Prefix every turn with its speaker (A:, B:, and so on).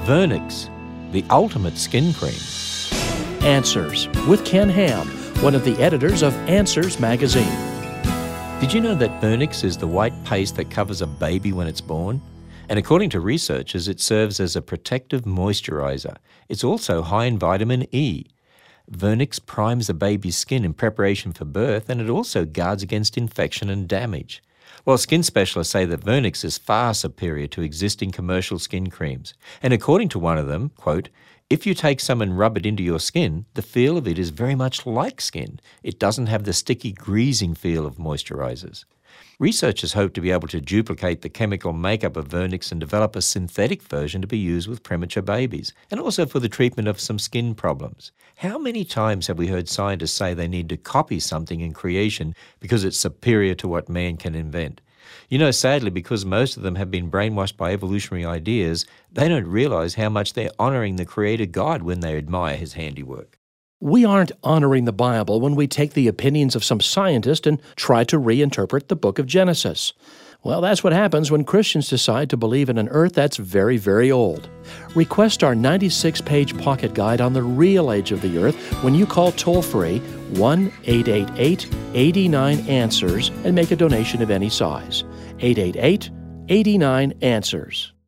A: Vernix, the ultimate skin cream.
B: Answers with Ken Ham, one of the editors of Answers magazine.
A: Did you know that Vernix is the white paste that covers a baby when it's born? And according to researchers, it serves as a protective moisturizer. It's also high in vitamin E. Vernix primes a baby's skin in preparation for birth, and it also guards against infection and damage. Well, skin specialists say that Vernix is far superior to existing commercial skin creams. And according to one of them, quote, "If you take some and rub it into your skin, the feel of it is very much like skin. It doesn't have the sticky, greasing feel of moisturizers." Researchers hope to be able to duplicate the chemical makeup of Vernix and develop a synthetic version to be used with premature babies, and also for the treatment of some skin problems. How many times have we heard scientists say they need to copy something in creation because it's superior to what man can invent? You know, sadly, because most of them have been brainwashed by evolutionary ideas, they don't realize how much they're honoring the Creator God when they admire His handiwork.
B: We aren't honoring the Bible when we take the opinions of some scientist and try to reinterpret the book of Genesis. Well, that's what happens when Christians decide to believe in an earth that's very, very old. Request our 96-page pocket guide on the real age of the earth when you call toll-free 1-888-89-ANSWERS and make a donation of any size. 888-89-ANSWERS.